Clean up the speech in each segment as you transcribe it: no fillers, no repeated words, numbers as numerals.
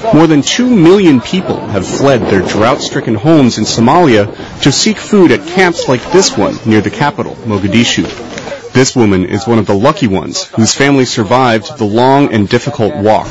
More than 2 million people have fled their drought-stricken homes in Somalia to seek food at camps like this one near the capital, Mogadishu. This woman is one of the lucky ones whose family survived the long and difficult walk.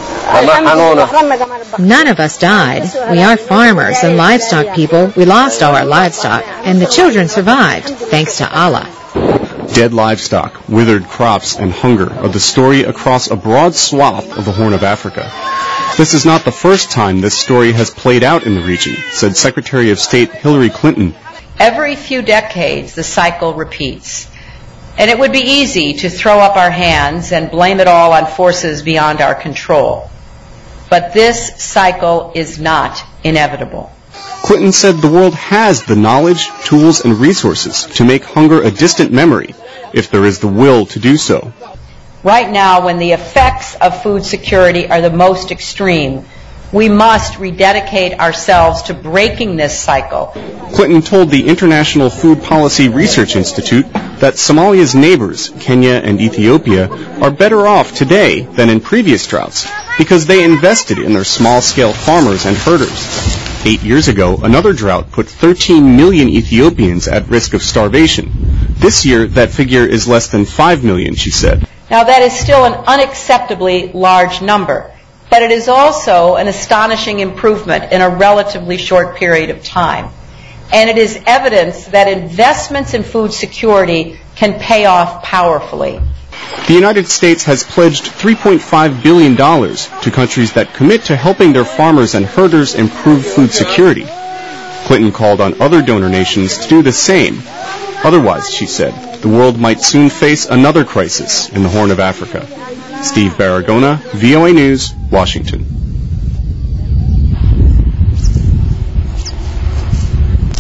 None of us died. We are farmers and livestock people. We lost all our livestock, and the children survived, thanks to Allah. Dead livestock, withered crops, and hunger are the story across a broad swath of the Horn of Africa. This is not the first time this story has played out in the region, said Secretary of State Hillary Clinton. Every few decades, the cycle repeats. And it would be easy to throw up our hands and blame it all on forces beyond our control. But this cycle is not inevitable. Clinton said the world has the knowledge, tools, and resources to make hunger a distant memory, if there is the will to do so. Right now, when the effects of food security are the most extreme, we must rededicate ourselves to breaking this cycle. Clinton told the International Food Policy Research Institute that Somalia's neighbors, Kenya and Ethiopia, are better off today than in previous droughts because they invested in their small-scale farmers and herders. 8 years ago, another drought put 13 million Ethiopians at risk of starvation. This year, that figure is less than 5 million, she said. Now, that is still an unacceptably large number, but it is also an astonishing improvement in a relatively short period of time. And it is evidence that investments in food security can pay off powerfully. The United States has pledged $3.5 billion to countries that commit to helping their farmers and herders improve food security. Clinton called on other donor nations to do the same. Otherwise, she said, the world might soon face another crisis in the Horn of Africa. Steve Baragona, VOA News, Washington.